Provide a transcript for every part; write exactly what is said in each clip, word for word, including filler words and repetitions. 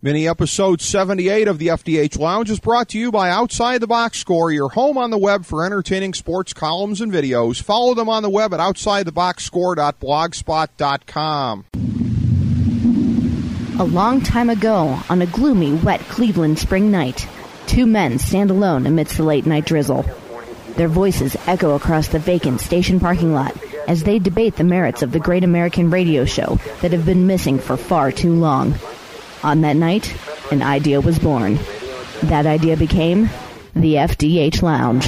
Mini episode seventy-eight of the F D H Lounge is brought to you by Outside the Box Score, your home on the web for entertaining sports columns and videos. Follow them on the web at outside the box score dot blogspot dot com. A long time ago, on a gloomy, wet Cleveland spring night, two men stand alone amidst the late-night drizzle. Their voices echo across the vacant station parking lot as they debate the merits of the great American radio show that have been missing for far too long. On that night, an idea was born. That idea became the F D H Lounge.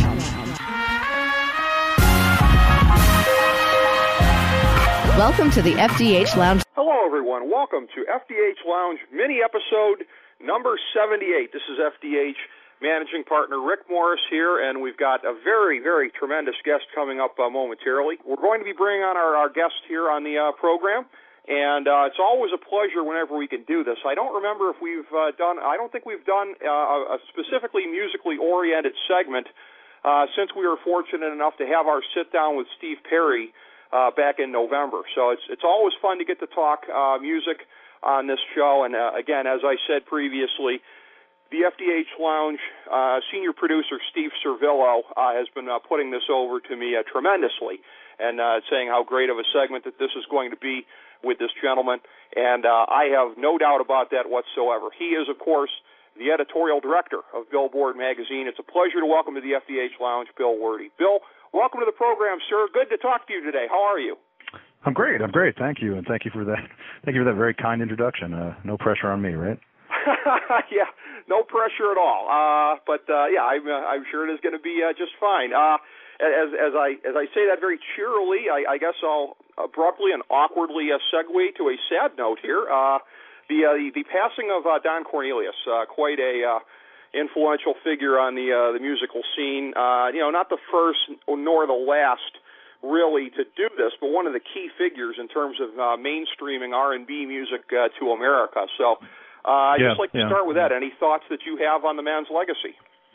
Welcome to the F D H Lounge. Hello, everyone. Welcome to F D H Lounge mini episode number seventy-eight. This is F D H managing partner Rick Morris here, and we've got a very, very tremendous guest coming up uh, momentarily. We're going to be bringing on our, our guest here on the uh, program. And uh, it's always a pleasure whenever we can do this. I don't remember if we've uh, done, I don't think we've done uh, a specifically musically oriented segment uh, since we were fortunate enough to have our sit down with Steve Perry uh, back in November. So it's it's always fun to get to talk uh, music on this show. And uh, again, as I said previously, the F D H Lounge uh, senior producer Steve Servillo uh, has been uh, putting this over to me uh, tremendously and uh, saying how great of a segment that this is going to be with this gentleman, and uh, I have no doubt about that whatsoever. He is, of course, the editorial director of Billboard Magazine. It's a pleasure to welcome to the F D H Lounge Bill Werde. Bill, welcome to the program, sir. Good to talk to you today. How are you? I'm great. I'm great. Thank you, and thank you for that. Thank you for that very kind introduction. Uh, no pressure on me, right? Yeah, no pressure at all. Uh, but uh, yeah, I'm, uh, I'm sure it is going to be uh, just fine. Uh, as as I as I say that very cheerily, I, I guess I'll abruptly and awkwardly uh, segue to a sad note here. Uh, the, uh, the the passing of uh, Don Cornelius, uh, quite a uh, influential figure on the uh, the musical scene. Uh, you know, not the first nor the last really to do this, but one of the key figures in terms of uh, mainstreaming R and B music uh, to America. So uh, I'd yeah, just like to yeah. start with that. Any thoughts that you have on the man's legacy?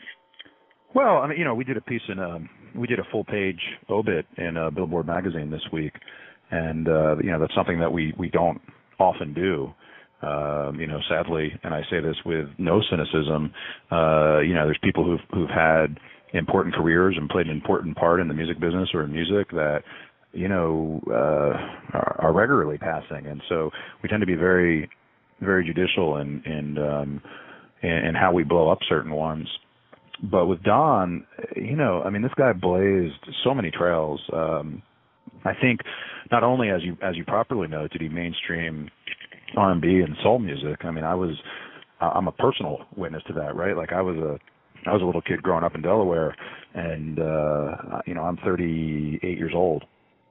Well, I mean, you know, we did a piece in, um, we did a full-page obit in uh, Billboard Magazine this week, and uh, you know, that's something that we we don't often do. Uh, you know, sadly, and I say this with no cynicism. Uh, you know, there's people who've who've had important careers and played an important part in the music business or in music that, you know, uh, are, are regularly passing, and so we tend to be very, very judicial in in, um, in in how we blow up certain ones. But with Don, you know, I mean, this guy blazed so many trails. Um, I think not only, as you as you properly know, did he mainstream R and B and soul music. I mean, I was, I'm a personal witness to that, right? Like I was a, I was a little kid growing up in Delaware, and uh, you know, I'm thirty-eight years old.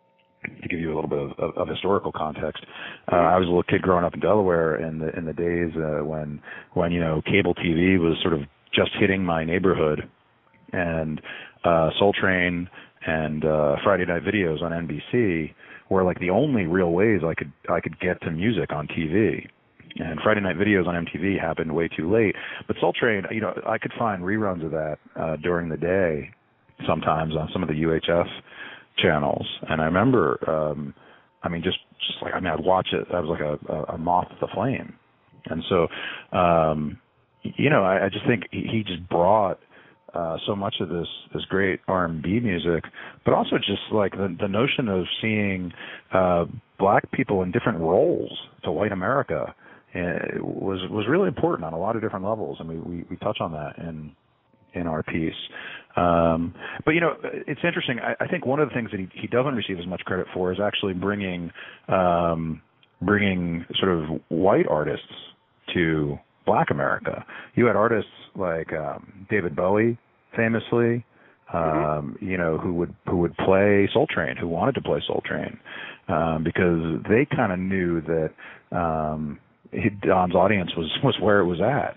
To give you a little bit of, of, of historical context, uh, I was a little kid growing up in Delaware in the in the days uh, when when you know cable T V was sort of just hitting my neighborhood, and uh, Soul Train and uh, Friday Night Videos on N B C were like the only real ways I could I could get to music on T V. And Friday Night Videos on M T V happened way too late. But Soul Train, you know, I could find reruns of that uh, during the day sometimes on some of the U H F channels. And I remember, um, I mean, just, just like, I mean, I'd watch it. I was like a, a moth to the flame. And so, um, you know, I, I just think he, he just brought uh, so much of this this great R and B music, but also just like the, the notion of seeing uh, black people in different roles to white America uh, was was really important on a lot of different levels, and we, we, we touch on that in in our piece. Um, but, you know, it's interesting. I, I think one of the things that he, he doesn't receive as much credit for is actually bringing um, bringing sort of white artists to Black America. You had artists like um, David Bowie, famously, um, you know, who would who would play Soul Train, who wanted to play Soul Train, um, because they kind of knew that um, Don's audience was was where it was at.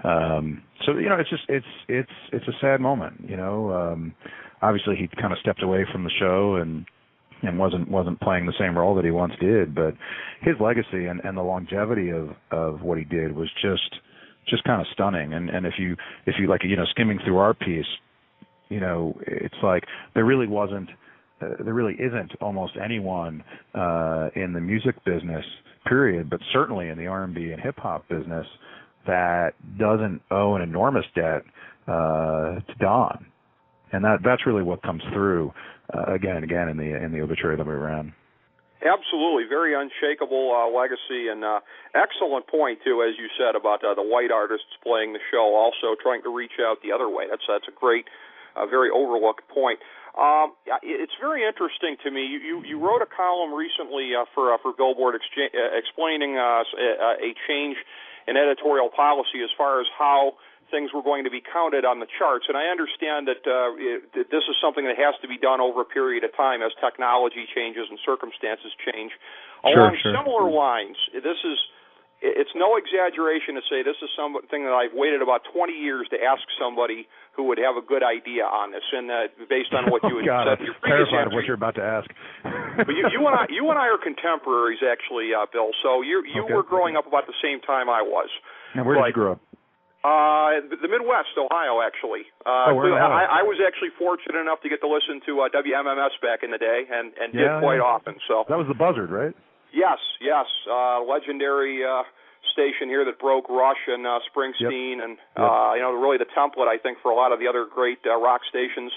Um, so you know, it's just it's it's it's a sad moment. You know, um, obviously he kind of stepped away from the show and. and wasn't wasn't playing the same role that he once did, but his legacy and, and the longevity of, of what he did was just just kind of stunning. And, and if you if you like you know skimming through our piece, you know it's like there really wasn't uh, there really isn't almost anyone uh, in the music business period, but certainly in the R and B and hip hop business that doesn't owe an enormous debt uh, to Don, and that that's really what comes through uh, again and again in the in the obituary that we ran. Absolutely, very unshakable uh, legacy, and uh, excellent point too, as you said about uh, the white artists playing the show, also trying to reach out the other way. That's that's a great, uh, very overlooked point. Um, it's very interesting to me. You, you, you wrote a column recently uh, for uh, for Billboard excha- uh, explaining uh, a, a change in editorial policy as far as how things were going to be counted on the charts. And I understand that, uh, it, that this is something that has to be done over a period of time as technology changes and circumstances change. Along sure, sure. similar lines, this is it's no exaggeration to say this is something that I've waited about twenty years to ask somebody who would have a good idea on this, and uh, based on what you oh, had God, said, I'm your previous terrified answer, of what you're about to ask. but you, you and I, you and I are contemporaries, actually, uh, Bill. So you you okay. were growing up about the same time I was. And where did you grow up? Uh, the Midwest, Ohio, actually. Uh, oh, where in Ohio? I, I was actually fortunate enough to get to listen to uh, W M M S back in the day, and, and yeah, did quite yeah. often. So that was the Buzzard, right? Yes, yes, uh, legendary uh, station here that broke Rush and uh, Springsteen, yep. and yep. Uh, you know, really the template, I think, for a lot of the other great uh, rock stations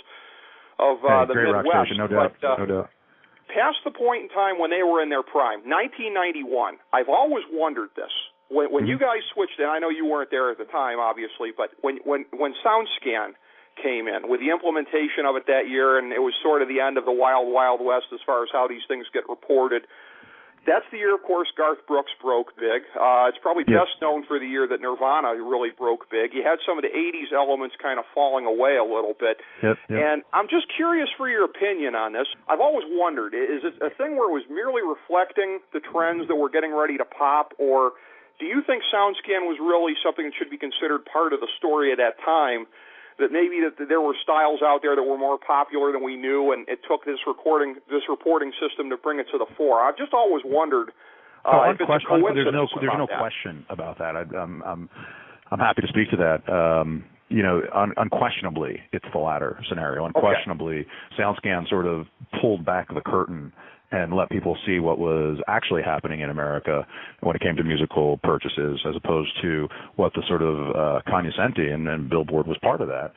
of uh, hey, the great Midwest. Rock station, no doubt, but, uh, no doubt. Past the point in time when they were in their prime, nineteen ninety-one. I've always wondered this. When, when mm-hmm. you guys switched in, I know you weren't there at the time, obviously, but when when when SoundScan came in with the implementation of it that year, and it was sort of the end of the wild, wild west as far as how these things get reported. That's the year, of course, Garth Brooks broke big. Uh, it's probably yep. best known for the year that Nirvana really broke big. You had some of the eighties elements kind of falling away a little bit. Yep, yep. And I'm just curious for your opinion on this. I've always wondered, is it a thing where it was merely reflecting the trends that were getting ready to pop, or do you think SoundScan was really something that should be considered part of the story at that time, that maybe that there were styles out there that were more popular than we knew, and it took this recording, this reporting system to bring it to the fore? I've just always wondered uh, oh, if it's a coincidence. There's no, there's no that. question about that. I, I'm, I'm, I'm happy to speak to that. Um, you know, un, unquestionably, it's the latter scenario. Unquestionably, okay. SoundScan sort of pulled back the curtain and let people see what was actually happening in America when it came to musical purchases, as opposed to what the sort of uh, cognoscenti, and, and Billboard was part of that,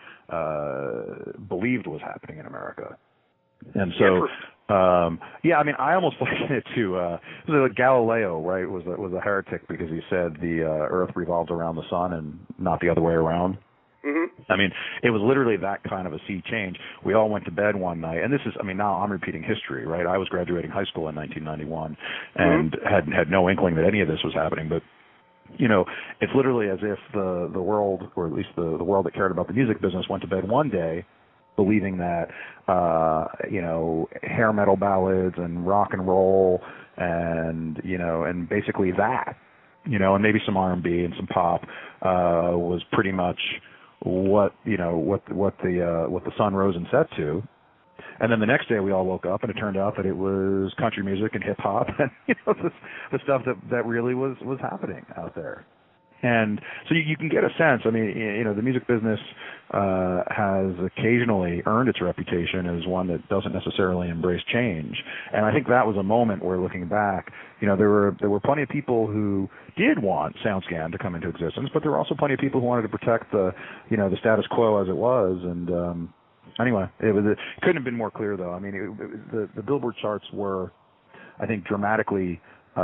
uh, believed was happening in America. And so, um, yeah, I mean, I almost liken it to uh, it was like Galileo, right? Was a, was a heretic because he said the uh, Earth revolved around the sun and not the other way around. Mm-hmm. I mean, it was literally that kind of a sea change. We all went to bed one night, and this is, I mean, now I'm repeating history, right? I was graduating high school in nineteen ninety-one and mm-hmm. had had no inkling that any of this was happening. But, you know, it's literally as if the, the world, or at least the, the world that cared about the music business, went to bed one day believing that, uh, you know, hair metal ballads and rock and roll and, you know, and basically that, you know, and maybe some R and B and some pop uh, was pretty much what you know what what the uh, what the sun rose and set to, and then the next day we all woke up and it turned out that it was country music and hip hop and you know the, the stuff that that really was was happening out there. And so you, you can get a sense. I mean, you know, the music business uh, has occasionally earned its reputation as one that doesn't necessarily embrace change. And I think that was a moment where, looking back, you know, there were there were plenty of people who did want SoundScan to come into existence, but there were also plenty of people who wanted to protect the, you know, the status quo as it was. And um, anyway, it was it couldn't have been more clear, though. I mean, it, it, the the Billboard charts were, I think, dramatically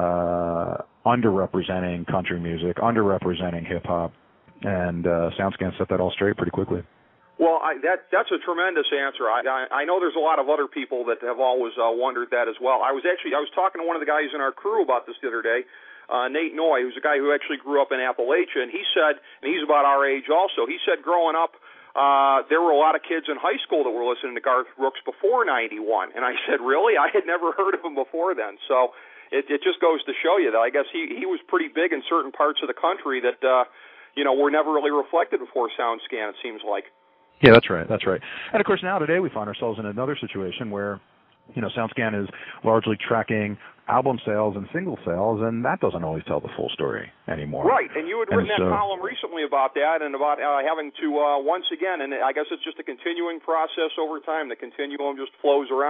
uh, underrepresenting country music, underrepresenting hip-hop, and uh, SoundScan set that all straight pretty quickly. Well, I, that that's a tremendous answer. I, I I know there's a lot of other people that have always uh, wondered that as well. I was actually I was talking to one of the guys in our crew about this the other day, uh, Nate Noy, who's a guy who actually grew up in Appalachia, and he said, and he's about our age also, he said growing up, uh, there were a lot of kids in high school that were listening to Garth Brooks before ninety-one. And I said, really? I had never heard of him before then. So It, it just goes to show you that I guess he, he was pretty big in certain parts of the country that, uh, you know, were never really reflected before SoundScan, it seems like. Yeah, that's right. That's right. And, of course, now today we find ourselves in another situation where, you know, SoundScan is largely tracking album sales and single sales, and that doesn't always tell the full story anymore. Right, and you had written and that so, column recently about that and about uh, having to, uh, once again, and I guess it's just a continuing process over time, the continuum just flows around,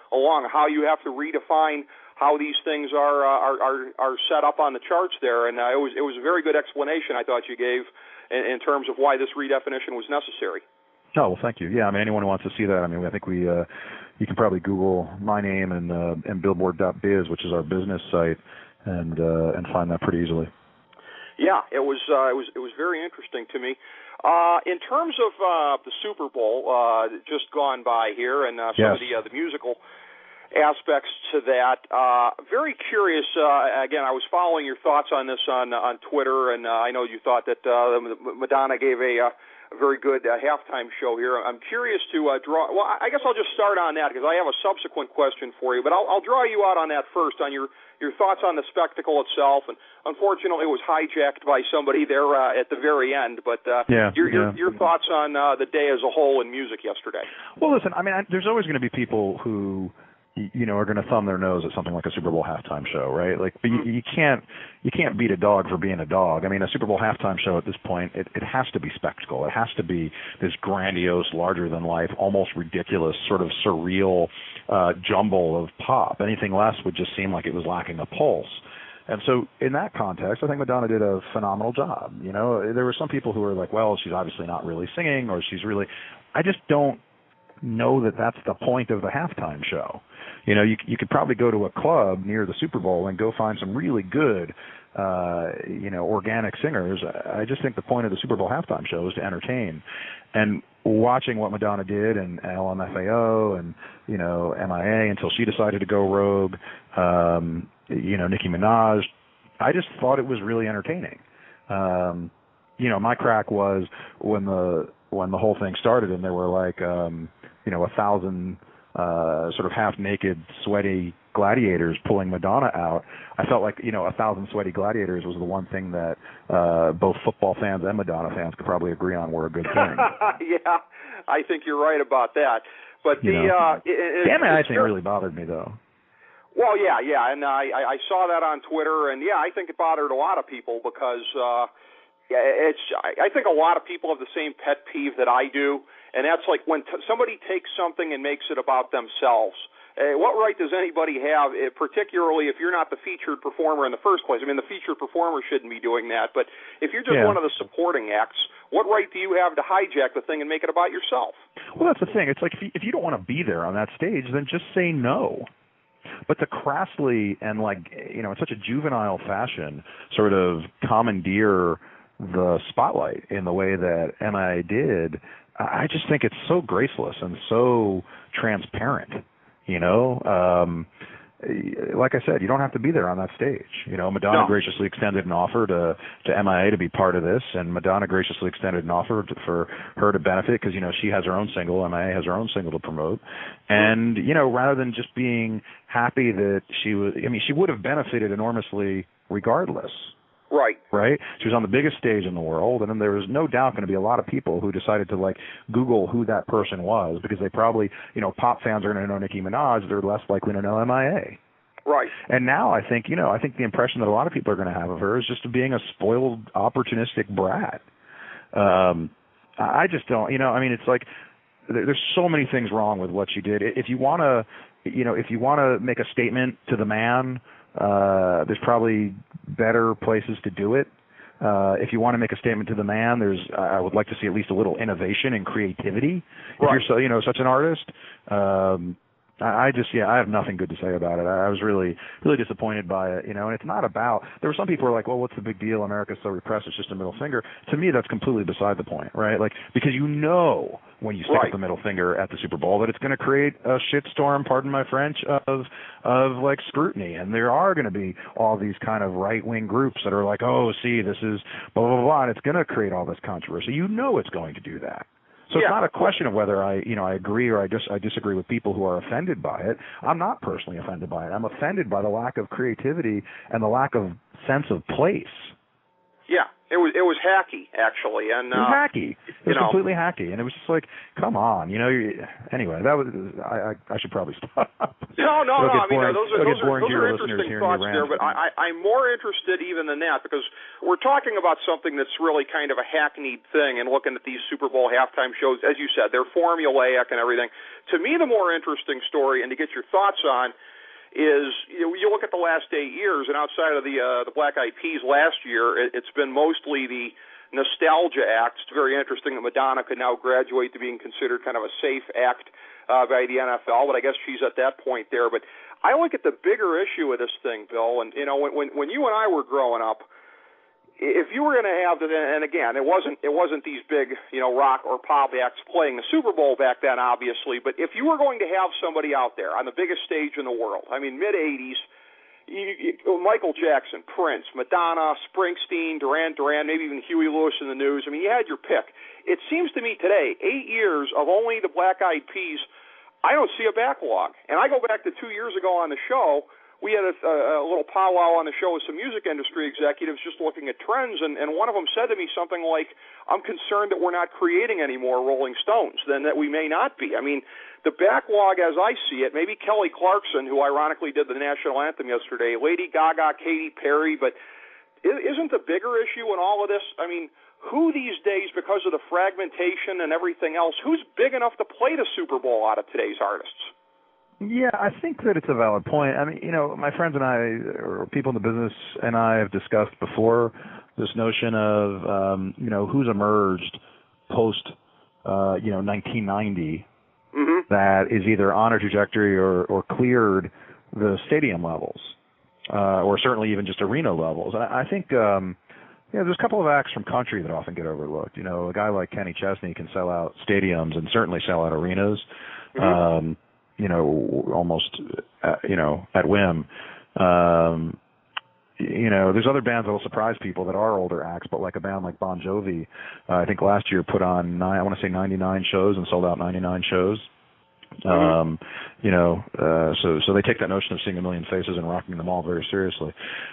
along how you have to redefine how these things are uh, are, are are set up on the charts there, and uh, it was it was a very good explanation I thought you gave in, in terms of why this redefinition was necessary. Oh, well, thank you. Yeah, I mean, anyone who wants to see that, I mean, I think we uh, you can probably Google my name and uh, and billboard dot biz, which is our business site, and uh, and find that pretty easily. Yeah, it was uh, it was it was very interesting to me. Uh, in terms of uh, the Super Bowl uh, just gone by here, and uh, some yes. of the uh, the musical aspects to that, uh, very curious. Uh, again, I was following your thoughts on this on on Twitter, and uh, I know you thought that uh, Madonna gave a, a very good uh, halftime show here. I'm curious to uh, draw. Well, I guess I'll just start on that because I have a subsequent question for you, but I'll, I'll draw you out on that first on your. Your thoughts on the spectacle itself, and unfortunately it was hijacked by somebody there uh, at the very end, but uh, yeah, your, your, yeah. your thoughts on uh, the day as a whole in music yesterday. Well, listen, I mean, I, there's always going to be people who, you know, are going to thumb their nose at something like a Super Bowl halftime show, right? Like, but you, you can't you can't beat a dog for being a dog. I mean, a Super Bowl halftime show at this point, it, it has to be spectacle. It has to be this grandiose, larger-than-life, almost ridiculous, sort of surreal uh, jumble of pop. Anything less would just seem like it was lacking a pulse. And so in that context, I think Madonna did a phenomenal job. You know, there were some people who were like, well, she's obviously not really singing, or she's really – I just don't know that that's the point of the halftime show. You know, you you could probably go to a club near the Super Bowl and go find some really good, uh, you know, organic singers. I just think the point of the Super Bowl halftime show is to entertain. And watching what Madonna did and L M F A O and, you know, M I A until she decided to go rogue, um, you know, Nicki Minaj, I just thought it was really entertaining. Um, you know, my crack was when the when the whole thing started and there were like, um, you know, a thousand uh, sort of half-naked, sweaty gladiators pulling Madonna out. I felt like, you know, a thousand sweaty gladiators was the one thing that uh, both football fans and Madonna fans could probably agree on were a good thing. Yeah, I think you're right about that. But you the know, uh, it, damn it, I think sure. really bothered me though. Well, yeah, yeah, and I, I saw that on Twitter, and yeah, I think it bothered a lot of people because uh, yeah, it's. I think a lot of people have the same pet peeve that I do, and that's like when t- somebody takes something and makes it about themselves. Uh, what right does anybody have, uh, particularly if you're not the featured performer in the first place? I mean, the featured performer shouldn't be doing that, but if you're just yeah. one of the supporting acts, what right do you have to hijack the thing and make it about yourself? Well, that's the thing. It's like if you, if you don't want to be there on that stage, then just say no. But to crassly and, like, you know, in such a juvenile fashion sort of commandeer the spotlight in the way that M I A did, I just think it's so graceless and so transparent, you know. Um, like I said, you don't have to be there on that stage. You know, Madonna no. graciously extended an offer to, to M I A to be part of this, and Madonna graciously extended an offer to, for her to benefit because, you know, she has her own single, M I A has her own single to promote. And, you know, rather than just being happy that she was, I mean, she would have benefited enormously regardless. Right. Right? She was on the biggest stage in the world, and then there was no doubt going to be a lot of people who decided to, like, Google who that person was because they probably, you know, pop fans are going to know Nicki Minaj. They're less likely to know M I A. Right. And now I think, you know, I think the impression that a lot of people are going to have of her is just being a spoiled, opportunistic brat. Um, I just don't, you know, I mean, it's like there's so many things wrong with what she did. If you want to, you know, if you want to make a statement to the man, Uh, there's probably better places to do it. Uh, if you want to make a statement to the man, there's I would like to see at least a little innovation and creativity. Right. If you're so, you know, such an artist, um, I, I just yeah, I have nothing good to say about it. I, I was really really disappointed by it, you know. And it's not about. There were some people who were like, well, what's the big deal? America's so repressed. It's just a middle finger. To me, that's completely beside the point, right? Like because you know when you stick right. up the middle finger at the Super Bowl that it's going to create a shitstorm, pardon my French, of of like scrutiny, and there are going to be all these kind of right wing groups that are like, oh, see, this is blah blah blah, and it's going to create all this controversy. You know it's going to do that. So yeah. it's not a question of whether I, you know, I agree or I just I disagree with people who are offended by it. I'm not personally offended by it. I'm offended by the lack of creativity and the lack of sense of place. Yeah, it was it was hacky actually, and it was uh, hacky. It was know, completely hacky, and it was just like, come on, you know. You, anyway, that was I, I I should probably stop. No, no, no. I mean, boring, no, those are those are, those are interesting thoughts rant, there, but I, I, I'm more interested even than that because we're talking about something that's really kind of a hackneyed thing, and looking at these Super Bowl halftime shows, as you said, they're formulaic and everything. To me, the more interesting story, and to get your thoughts on, is you know, you look at the last eight years, and outside of the uh, the Black Eyed Peas last year, it, it's been mostly the nostalgia act. It's very interesting that Madonna could now graduate to being considered kind of a safe act uh, by the N F L, but I guess she's at that point there. But I look at the bigger issue of this thing, Bill, and you know when when, when you and I were growing up, if you were going to have the, and again, it wasn't it wasn't these big, you know, rock or pop acts playing the Super Bowl back then, obviously. But if you were going to have somebody out there on the biggest stage in the world, I mean, mid eighties, you, you, Michael Jackson, Prince, Madonna, Springsteen, Duran Duran, maybe even Huey Lewis in the News. I mean, you had your pick. It seems to me today, eight years of only the Black Eyed Peas, I don't see a backlog. And I go back to two years ago on the show. We had a, a, a little powwow on the show with some music industry executives just looking at trends, and, and one of them said to me something like, I'm concerned that we're not creating any more Rolling Stones, than that we may not be. I mean, the backlog as I see it, maybe Kelly Clarkson, who ironically did the national anthem yesterday, Lady Gaga, Katy Perry, but isn't the bigger issue in all of this, I mean, who these days, because of the fragmentation and everything else, who's big enough to play the Super Bowl out of today's artists? Yeah, I think that it's a valid point. I mean, you know, my friends and I, or people in the business and I have discussed before this notion of, um, you know, who's emerged post, uh, you know, nineteen ninety mm-hmm. that is either on a trajectory or, or cleared the stadium levels, uh, or certainly even just arena levels. I, I think, um, you know, there's a couple of acts from country that often get overlooked. You know, a guy like Kenny Chesney can sell out stadiums and certainly sell out arenas. Mm-hmm. Um, you know, almost, uh, you know, at whim. Um, you know, there's other bands that will surprise people that are older acts, but like a band like Bon Jovi, uh, I think last year put on, nine, I want to say ninety-nine shows and sold out ninety-nine shows. Mm-hmm. Um, you know, uh, so so they take that notion of seeing a million faces and rocking them all very seriously.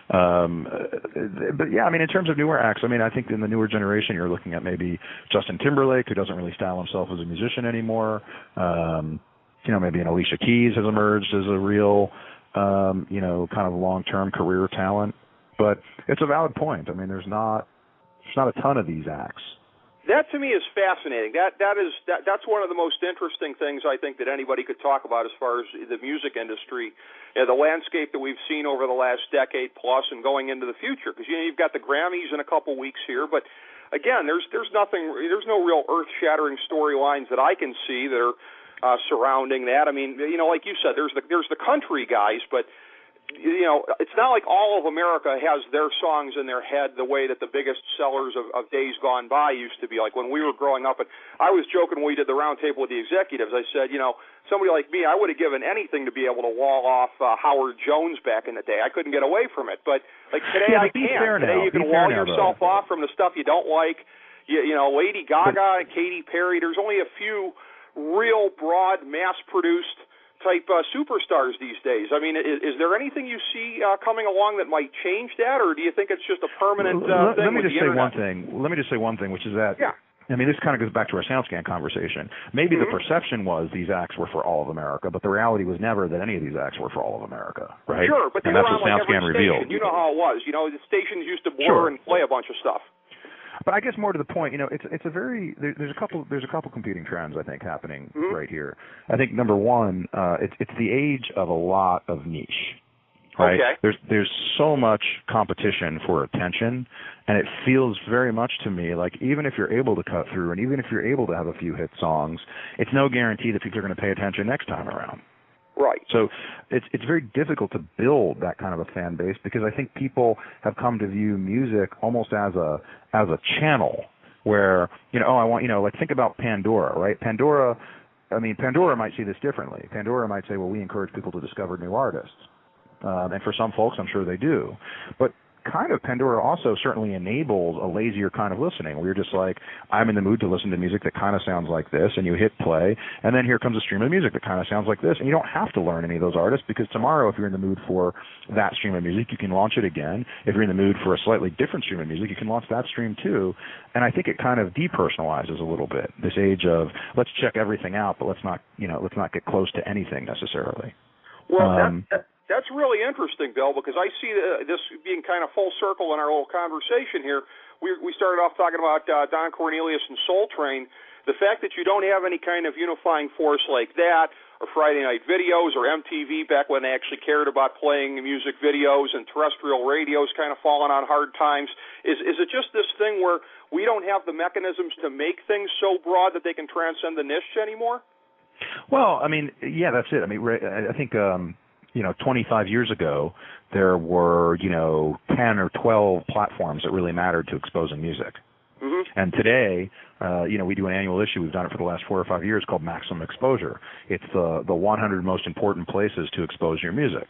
Um, but yeah, I mean, in terms of newer acts, I mean, I think in the newer generation, you're looking at maybe Justin Timberlake, who doesn't really style himself as a musician anymore. Um, You know, maybe an Alicia Keys has emerged as a real, um, you know, kind of long-term career talent. But it's a valid point. I mean, there's not there's not a ton of these acts. That to me is fascinating. That that is that, that's one of the most interesting things I think that anybody could talk about as far as the music industry, you know, the landscape that we've seen over the last decade plus and going into the future. Because you know you've got the Grammys in a couple weeks here, but again, there's there's nothing, there's no real earth-shattering storylines that I can see that are Uh, surrounding that. I mean, you know, like you said, there's the there's the country guys, but you know, it's not like all of America has their songs in their head the way that the biggest sellers of, of days gone by used to be. Like when we were growing up, and I was joking when we did the roundtable with the executives. I said, you know, somebody like me, I would have given anything to be able to wall off uh, Howard Jones back in the day. I couldn't get away from it, but like today, yeah, I can. Today, now. you can be wall now, yourself though. off from the stuff you don't like. You, you know, Lady Gaga and Katy Perry. There's only a few real broad, mass-produced type uh, superstars these days. I mean, is, is there anything you see uh, coming along that might change that, or do you think it's just a permanent uh, let, thing? Let me with just the say internet? one thing. Let me just say one thing, which is that. Yeah. I mean, this kind of goes back to our SoundScan conversation. Maybe mm-hmm. the perception was these acts were for all of America, but the reality was never that any of these acts were for all of America, right? Sure, but they and were that's on what like SoundScan every revealed. station. You know how it was. You know, the stations used to blur Sure. and play a bunch of stuff. But I guess more to the point, you know, it's it's a very there, there's a couple there's a couple competing trends I think happening mm-hmm. right here. I think number one, uh, it's it's the age of a lot of niche, right? Okay. There's there's so much competition for attention, and it feels very much to me like even if you're able to cut through, and even if you're able to have a few hit songs, it's no guarantee that people are going to pay attention next time around. Right. So it's it's very difficult to build that kind of a fan base because I think people have come to view music almost as a as a channel where, you know, oh, I want, you know, like think about Pandora, right? Pandora, I mean, Pandora might see this differently. Pandora might say, well, we encourage people to discover new artists. Um, and for some folks, I'm sure they do. But kind of Pandora also certainly enables a lazier kind of listening. We're just like, I'm in the mood to listen to music that kind of sounds like this, and you hit play, and then here comes a stream of music that kind of sounds like this, and you don't have to learn any of those artists, because tomorrow, if you're in the mood for that stream of music, you can launch it again. If you're in the mood for a slightly different stream of music, you can launch that stream too. And I think it kind of depersonalizes a little bit, this age of let's check everything out, but let's not, you know, let's not get close to anything necessarily. Well, um, that, that, that's really interesting, Bill, because I see uh, this being kind of full circle in our little conversation here. We, we started off talking about uh, Don Cornelius and Soul Train. The fact that you don't have any kind of unifying force like that, or Friday Night Videos, or M T V back when they actually cared about playing music videos, and terrestrial radio's kind of fallen on hard times, is, is it just this thing where we don't have the mechanisms to make things so broad that they can transcend the niche anymore? Well, I mean, yeah, that's it. I mean, I think, um, you know, twenty-five years ago, there were, you know, ten or twelve platforms that really mattered to exposing music. Mm-hmm. And today, uh, you know, we do an annual issue. We've done it for the last four or five years called Maximum Exposure. It's the, the one hundred most important places to expose your music.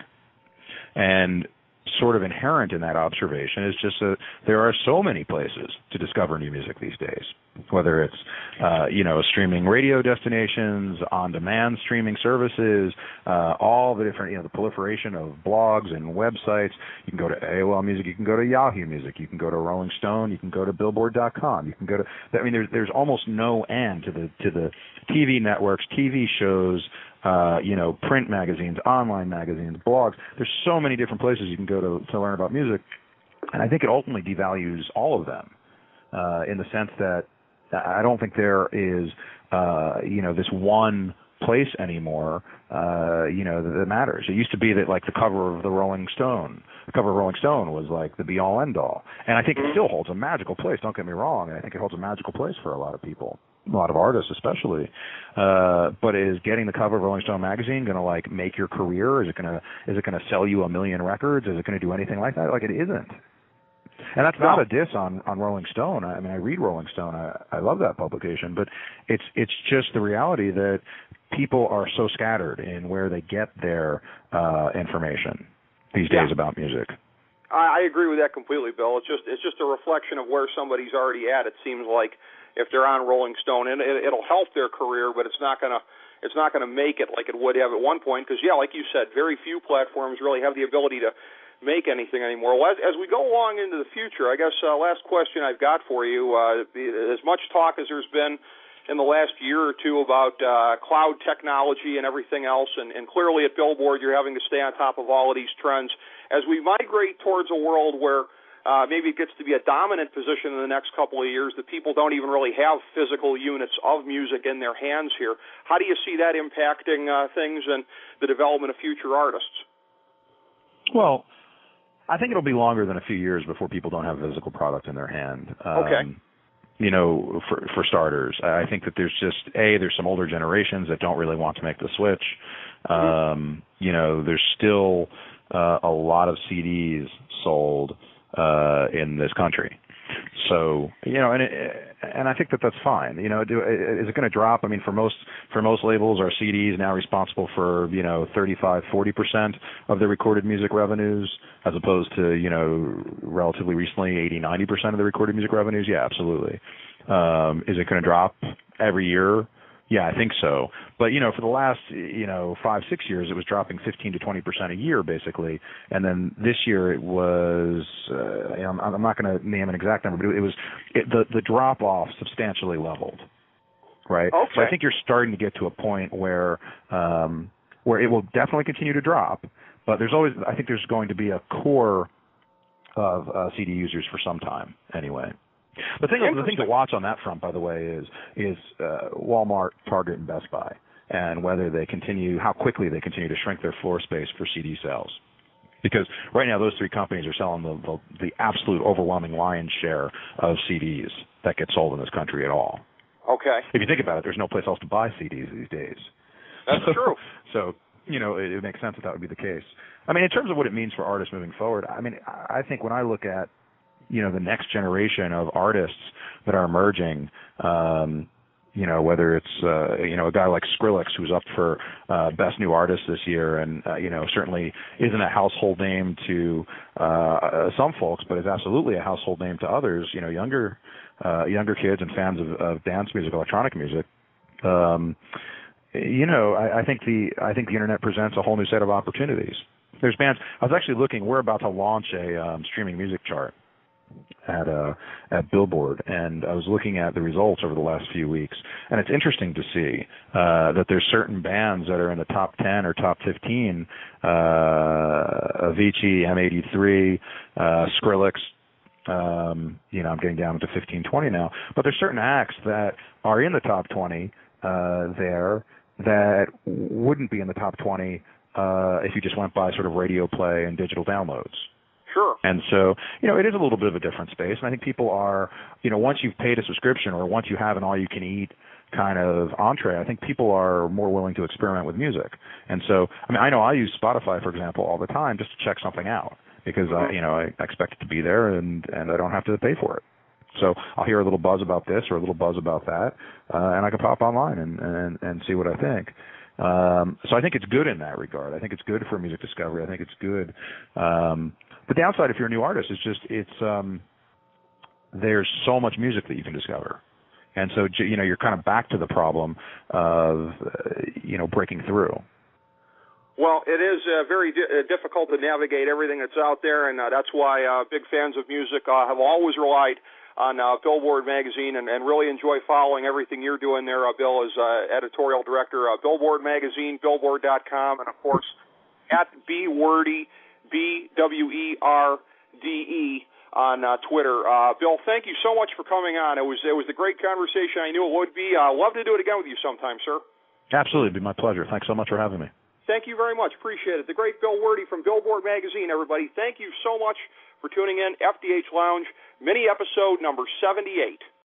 And sort of inherent in that observation is just that there are so many places to discover new music these days, whether it's, uh, you know, streaming radio destinations, on-demand streaming services, uh, all the different, you know, the proliferation of blogs and websites. You can go to A O L Music, you can go to Yahoo Music, you can go to Rolling Stone, you can go to Billboard dot com, you can go to, I mean, there's, there's almost no end to the, to the T V networks, T V shows, Uh, you know, print magazines, online magazines, blogs. There's so many different places you can go to, to learn about music. And I think it ultimately devalues all of them uh, in the sense that I don't think there is, uh, you know, this one place anymore, uh, you know, that, that matters. It used to be that, like, the cover of the Rolling Stone, the cover of Rolling Stone was, like, the be-all, end-all. And I think it still holds a magical place, don't get me wrong. And I think it holds a magical place for a lot of people. A lot of artists especially, uh, but is getting the cover of Rolling Stone magazine going to like make your career? Is it going to is it going to sell you a million records? Is it going to do anything like that? Like, it isn't. And that's not a diss on, on Rolling Stone. I mean, I read Rolling Stone. I, I love that publication, but it's it's just the reality that people are so scattered in where they get their uh, information these days yeah. about music. I, I agree with that completely, Bill. It's just it's just a reflection of where somebody's already at. It seems like if they're on Rolling Stone, and it, it'll help their career, but it's not gonna it's not gonna make it like it would have at one point. Because yeah, like you said, very few platforms really have the ability to make anything anymore. Well, as, as we go along into the future, I guess uh, last question I've got for you: uh, as much talk as there's been in the last year or two about uh, cloud technology and everything else, and, and clearly at Billboard you're having to stay on top of all of these trends. As we migrate towards a world where Uh, maybe it gets to be a dominant position in the next couple of years, that people don't even really have physical units of music in their hands here. How do you see that impacting uh, things and the development of future artists? Well, I think it'll be longer than a few years before people don't have a physical product in their hand. Um, okay. You know, for for starters, I think that there's just, A, there's some older generations that don't really want to make the switch. Mm-hmm. Um, you know, there's still uh, a lot of C Ds sold Uh, in this country. So, you know, and it, and I think that that's fine. You know, do, is it going to drop? I mean, for most for most labels, are C Ds now responsible for, you know, thirty-five, forty percent of the recorded music revenues, as opposed to, you know, relatively recently eighty, ninety percent of the recorded music revenues? Yeah, absolutely. Um, is it going to drop every year? Yeah, I think so. But, you know, for the last, you know, five, six years, it was dropping fifteen to twenty percent a year, basically. And then this year it was, uh, you know, I'm, I'm not going to name an exact number, but it was, it, the, the drop-off substantially leveled, right? Okay. So I think you're starting to get to a point where, um, where it will definitely continue to drop, but there's always, I think there's going to be a core of uh, C D users for some time anyway. The thing, the thing to watch on that front, by the way, is is uh, Walmart, Target, and Best Buy, and whether they continue, how quickly they continue to shrink their floor space for C D sales. Because right now, those three companies are selling the, the the absolute overwhelming lion's share of C Ds that get sold in this country at all. Okay. If you think about it, there's no place else to buy C Ds these days. That's true. So, you know, it, it makes sense that that would be the case. I mean, in terms of what it means for artists moving forward, I mean, I think when I look at, you know, the next generation of artists that are emerging, um, you know, whether it's, uh, you know, a guy like Skrillex who's up for uh, Best New Artist this year and, uh, you know, certainly isn't a household name to uh, some folks, but is absolutely a household name to others, you know, younger uh, younger kids and fans of, of dance music, electronic music. Um, you know, I, I think the I think the internet presents a whole new set of opportunities. There's bands. I was actually looking. We're about to launch a um, streaming music chart at uh, at Billboard, and I was looking at the results over the last few weeks, and it's interesting to see uh, that there's certain bands that are in the top ten or top fifteen. Uh, Avicii, M eighty-three, uh, Skrillex. Um, you know, I'm getting down to fifteen, twenty now, but there's certain acts that are in the top twenty uh, there that wouldn't be in the top twenty uh, if you just went by sort of radio play and digital downloads. Sure. And so, you know, it is a little bit of a different space, and I think people are, you know, once you've paid a subscription or once you have an all-you-can-eat kind of entree, I think people are more willing to experiment with music. And so, I mean, I know I use Spotify, for example, all the time just to check something out because, I, you know, I expect it to be there and, and I don't have to pay for it. So I'll hear a little buzz about this or a little buzz about that, uh, and I can pop online and, and, and see what I think. Um, so I think it's good in that regard. I think it's good for music discovery. I think it's good. Um, the downside, if you're a new artist, is just it's um, there's so much music that you can discover, and so you know you're kind of back to the problem of uh, you know breaking through. Well, it is uh, very di- uh, difficult to navigate everything that's out there, and uh, that's why uh, big fans of music uh, have always relied on uh, Billboard magazine and, and really enjoy following everything you're doing there, uh, Bill, as uh, editorial director of Billboard magazine, billboard dot com, and, of course, at B Wordy, B W E R D E on uh, Twitter. Uh, Bill, thank you so much for coming on. It was it was a great conversation. I knew it would be. I'd uh, love to do it again with you sometime, sir. Absolutely. It'd be my pleasure. Thanks so much for having me. Thank you very much. Appreciate it. The great Bill Wordy from Billboard magazine, everybody. Thank you so much for tuning in. F D H Lounge, mini episode number seventy-eight.